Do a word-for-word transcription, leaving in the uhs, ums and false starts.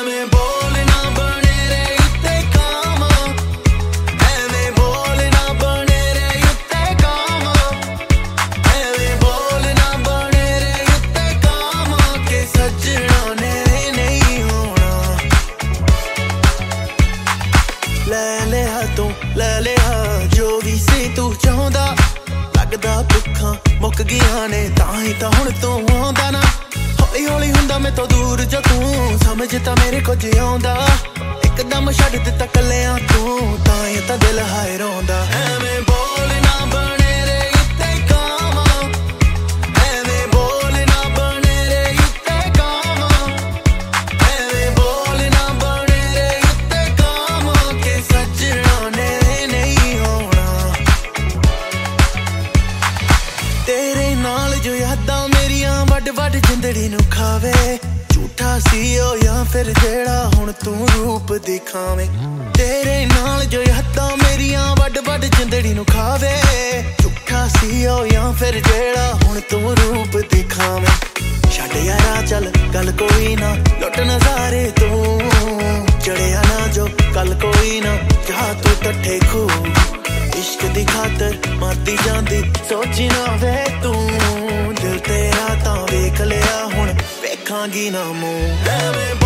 ਐਵੇਂ ਬੋਲ ਨਾ ਬਣੇ ਰੇ ਉੱਤੇ ਕਾਵਾਂ, ਐਵੇਂ ਬੋਲ ਨਾ ਬਣੇ ਰੇ ਉੱਤੇ ਕਾਵਾਂ, ਐਵੇਂ ਬੋਲ ਨਾ ਬਣੇ ਰੇ ਉੱਤੇ ਕਾਵਾਂ ਕਿ ਸੱਜਣਾ ਨੇ ਨਹੀਂ ਹੋਣਾ। ਲੈ ਲਿਆ ਤੂੰ ਲੈ ਲਿਆ ਜੋ ਵੀ ਸੀ ਤੂੰ ਚਾਹੁੰਦਾ, ਲੱਗਦਾ ਭੁੱਖਾਂ ਮੁੱਕ ਗਈਆਂ ਨੇ ਤਾਂ ਹੀ ਤਾਂ ਹੁਣ ਤੂੰ ਆਉਂਦਾ ਨਾ। ਹੌਲੀ ਹੌਲੀ ਹੁੰਦਾ ਮੈਂ ਤੋਂ ਦੂਰ ਜੋ ਤੂੰ, ਸਮਝ ਤਾਂ ਮੇਰੇ ਕੁਝ ਆਉਂਦਾ, ਇੱਕਦਮ ਛੱਡ ਦਿੱਤਾ ਕੱਲਿਆਂ ਤੂੰ ਤਾਂ ਹੀ ਤਾਂ ਦਿਲ ਹਾਏ ਰੋਂਦਾ। ਐਵੇਂ ਬੋਲ ਨਾ ਬਣੇ ਰੇ ਉੱਤੇ ਕਾਵਾਂ, ਐਵੇਂ ਬੋਲ ਨਾ ਬਣੇ ਰੇ ਉੱਤੇ ਕਾਵਾਂ, ਐਵੇਂ ਬੋਲ ਨਾ ਬਣੇ ਰੇ ਉੱਤੇ ਕਾਵਾਂ ਕਿ ਸੱਜਣਾ ਨੇ ਨਹੀਂ ਹੋਣਾ। ਤੇਰੇ ਨਾਲ ਜੋ ਯਾਦਾਂ ਮੇਰੀਆਂ ਵੱਡ ਵੱਡ ਜ਼ਿੰਦੜੀ ਨੂੰ ਖਾਵੇ, ਝੂਠਾ ਸੀ ਉਹ ਜਾਂ ਫਿਰ ਜਿਹੜਾ ਹੁਣ ਤੂੰ ਰੂਪ ਦਿਖਾਵੇਂ। ਤੇਰੇ ਨਾਲ ਜੋ ਯਾਦਾਂ ਮੇਰੀਆਂ ਵੱਡ ਵੱਡ ਜ਼ਿੰਦੜੀ ਨੂੰ ਖਾਵੇ, ਝੂਠਾ ਸੀ ਉਹ ਜਾਂ ਫਿਰ ਜਿਹੜਾ ਹੁਣ ਤੂੰ ਰੂਪ ਦਿਖਾਵੇਂ। ਛੱਡ ਯਾਰਾ ਚੱਲ ਗੱਲ ਕੋਈ ਨਾ, ਲੁੱਟ ਨਜ਼ਾਰੇ ਤੂੰ ਚੜਿਆ ਨਾ ਜੋ ਕੱਲ ਕੋਈ ਨਾ, ਜਾ ਤੂੰ ਟੱਠੇ ਖੂ ਇਸ਼ਕ ਦੀ ਖਾਤਰ ਮਰਦੀ ਜਾਂਦੀ ਸੋਚੀ ਨਾ ਵੇ ਤੂੰ, ਦਿਲ ਤੇਰਾ ਤਾਂ ਵੇਖ ਲਿਆ ਹੁਣ ਵੇਖਾਂਗੀ ਨਾ ਮੂੰਹ। ਐਵੇਂ